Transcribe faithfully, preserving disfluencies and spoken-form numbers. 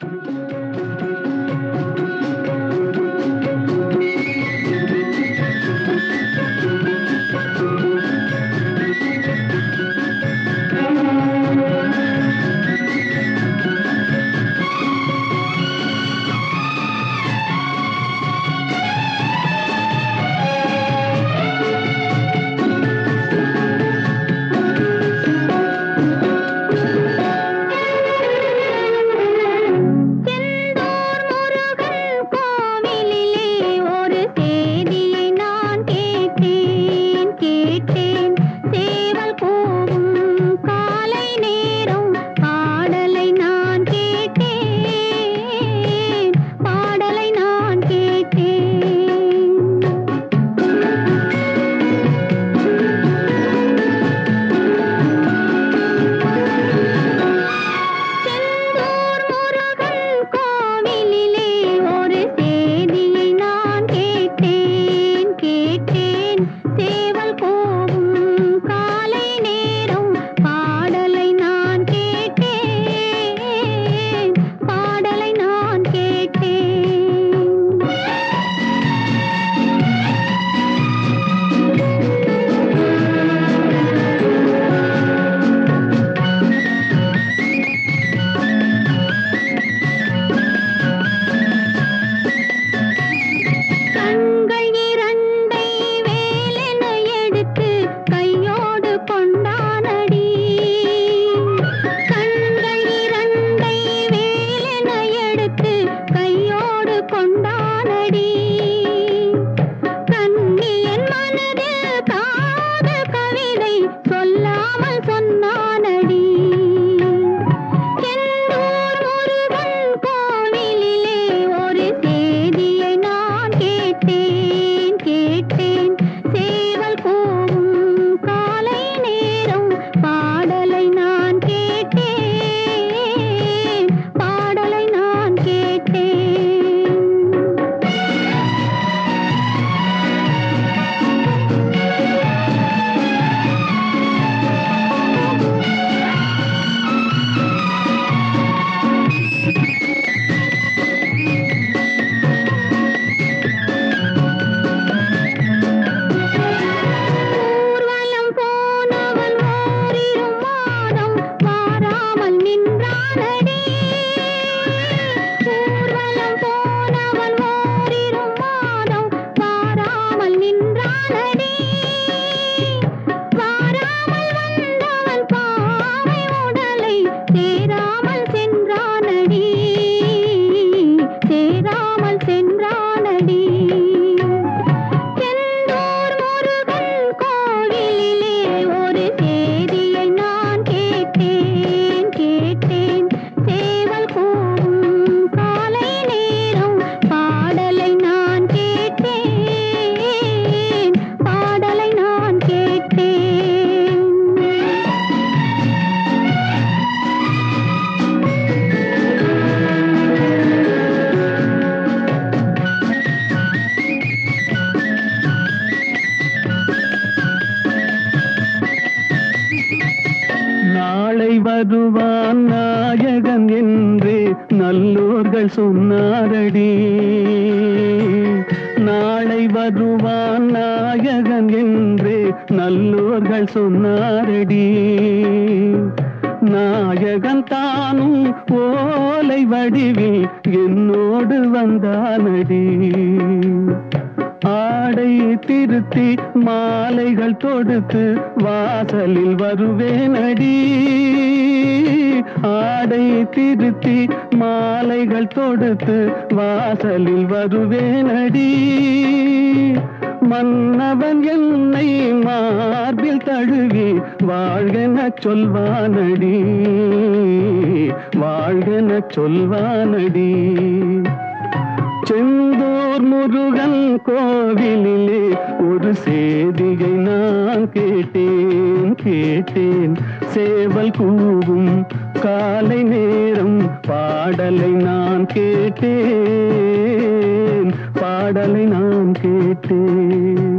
வருவான் நாயகன் என்று நல்லோர்கள் சொன்னாரடி. நாளை வருவான் நாயகன் என்று நல்லோர்கள் சொன்னாரடி. நாயகன் தானும் ஓலை வடிவில் என்னோடு வந்தானடி. ஆடை திருத்தி மாலைகள் தொடுத்து வாசலில் வருவேனடி. ஆடை திருத்தி மாலைகள் தொடுத்து வாசலில் வருவேனடி. மன்னவன் என்னை மார்பில் தழுவி வாழ்கென சொல்வானடி. வாழ்கென சொல்வானடி. செந்தூர் முருகன் கோவிலிலே ஒரு சேதியை நான் கேட்டேன் கேட்டேன். சேவல் கூவும் காலை நேரம் பாடலை நான் கேட்டேன் பாடலை நான் கேட்டேன்.